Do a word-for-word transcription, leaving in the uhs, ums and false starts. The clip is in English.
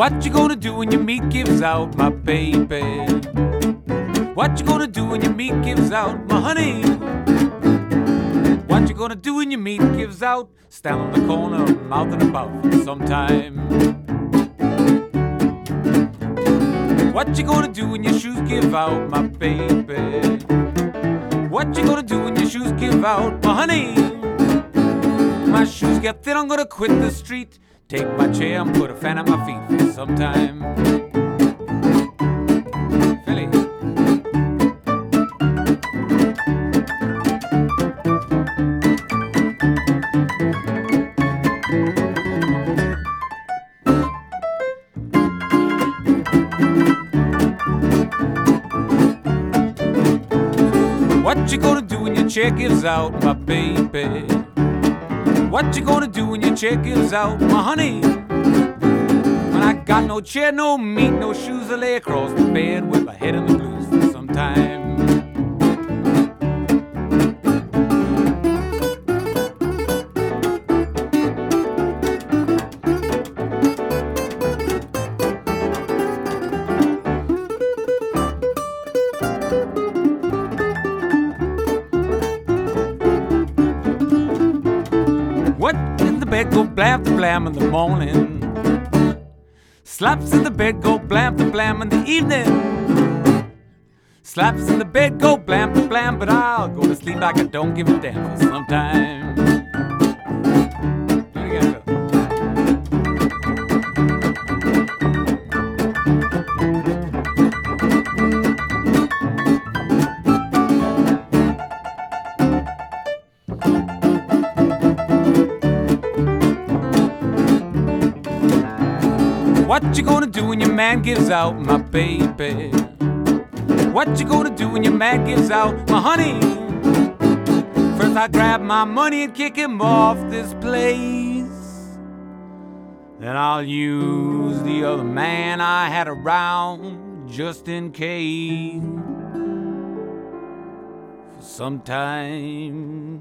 What you gonna do when your meat gives out, my baby? What you gonna do when your meat gives out, my honey? What you gonna do when your meat gives out? Stand on the corner, mouth and about sometime. What you gonna do when your shoes give out, my baby? What you gonna do when your shoes give out, my honey? My shoes get thin, I'm gonna quit the street. Take my chair and put a fan on my feet for some time. Philly. What you gonna do when your chair gives out, my baby? What you gonna do when your chair gives out, my honey? When I got no chair, no meat, no shoes, I lay across the bed with my head in the blues for some time. What in the bed go blam to blam in the morning? Slaps in the bed go blam to blam in the evening. Slaps in the bed go blam to blam, but I'll go to sleep like I don't give a damn for some time. Do it again, Phil. What you gonna do when your man gives out, my baby? What you gonna do when your man gives out, my honey? First I grab my money and kick him off this place. Then I'll use the other man I had around just in case for some time.